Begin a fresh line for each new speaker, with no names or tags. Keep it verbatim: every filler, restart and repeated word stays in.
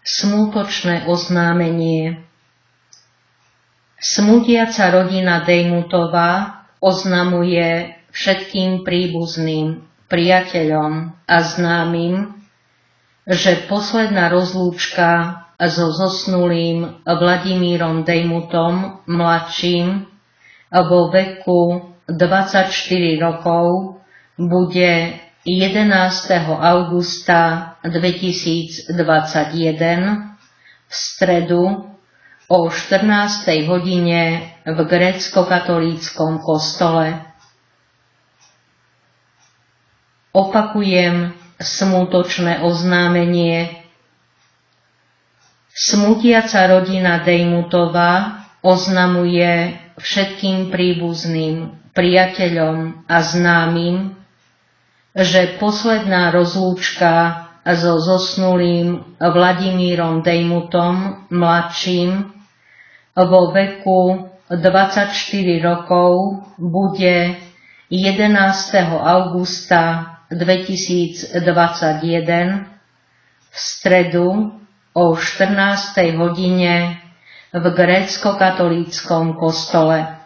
Smútočné oznámenie. Smútiaca rodina Dejmutová oznamuje všetkým príbuzným, priateľom a známym, že posledná rozlúčka so zosnulým Vladimírom Dejmutom mladším vo veku dvadsaťštyri rokov bude jedenásteho augusta dvetisícdvadsaťjeden v stredu o štrnástej hodine v grécko-katolíckom kostole. Opakujem smútočné oznámenie. Smútiaca rodina Dejmutová oznamuje všetkým príbuzným, priateľom a známym, že posledná rozlúčka so zosnulým Vladimírom Dejmutom mladším vo veku dvadsaťštyri rokov bude jedenásteho augusta dvetisícdvadsaťjeden v stredu o štrnástej hodine v grécko-katolíckom kostole.